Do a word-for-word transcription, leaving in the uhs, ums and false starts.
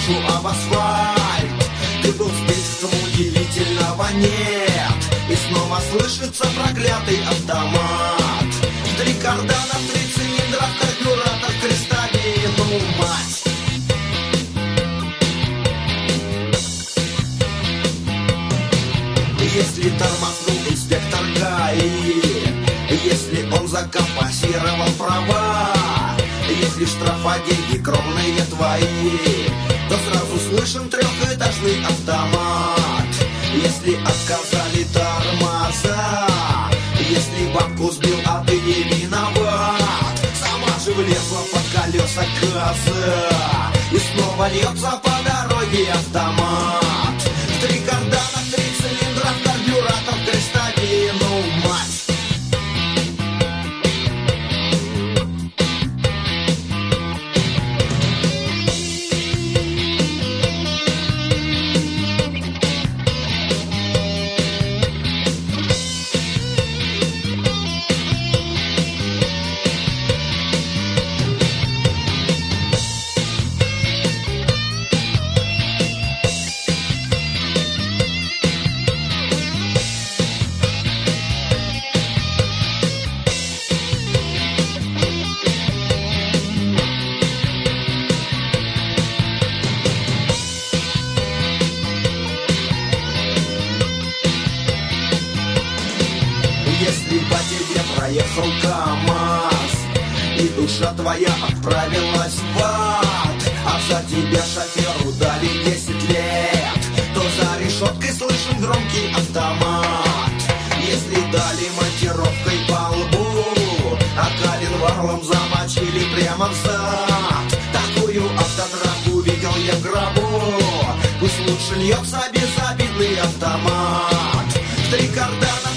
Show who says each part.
Speaker 1: душу об асфальт. Ты был слишком удивительного нет, и снова слышится проклятый автомат. Три кардана, три цилиндра, карбюратор, крестовин, ну мать. Если тормознул инспектор ГАИ, если он закомпенсировал права, если штрафа деньги кровные твои, то сразу слышен трехэтажный автомат. Если отказали тормоза, если бабку сбил, а ты не виноват, сама же влезла под колеса газа, и снова льется по дороге автомат. Три кардана, три цилиндра, карбюратор, крестовин, ну мать. Если по тебе проехал КамАЗ, и душа твоя отправилась в ад, а за тебя шоферу дали десять лет, то за решеткой слышен громкий автомат. Если дали монтировкой по лбу, а коленвалом замочили прямо в зад, такую автодраму видел я в гробу. Пусть лучше льется безобидный автомат. Три кардана,